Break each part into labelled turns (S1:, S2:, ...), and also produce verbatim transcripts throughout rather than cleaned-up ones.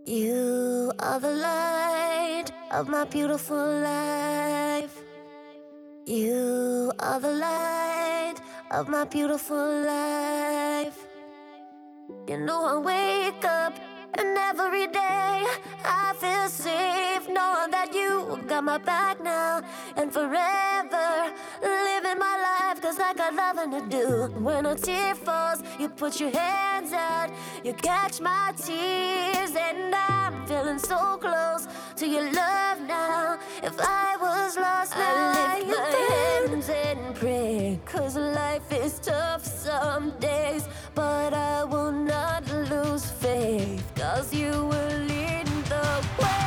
S1: You are the light of my beautiful life. You are the light of my beautiful life. You know I wake up and every day I feel safe knowing that you got my back now and forever. Living my life cause I got nothing to do. When a tear falls, you put your hands out, you catch my tears, and I'm feeling so close to your love now. If I was lost now, I lift my hands and pray, cause life is tough some days, but I will not lose faith, cause you will lead the way.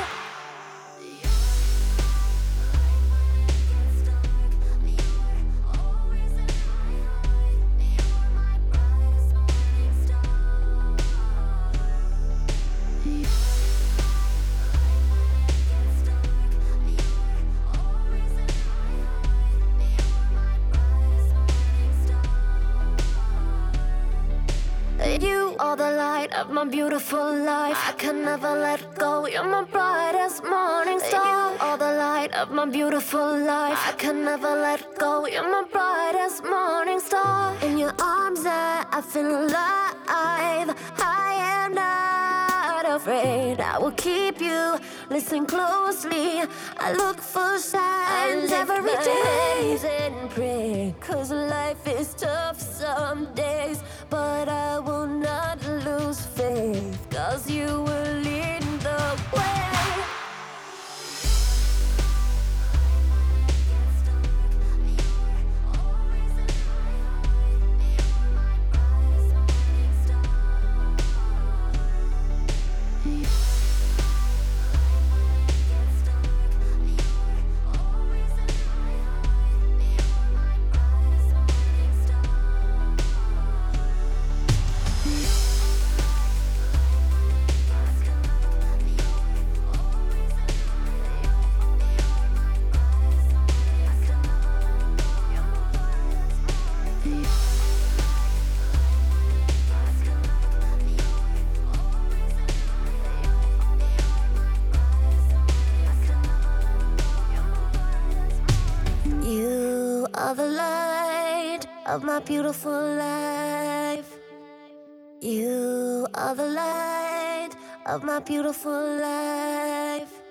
S1: You are the light of my beautiful life. I can never let go. You're my brightest morning star. You are the light of my beautiful life. I can never let go. You're my brightest morning star. In your arms I, I feel alive. I am not afraid. I will keep you. Listen closely. I look for signs every day and pray, cause life is tough some days, but I will not lose faith, cause you will lead the way. You are the light of my beautiful life. You are the light of my beautiful life.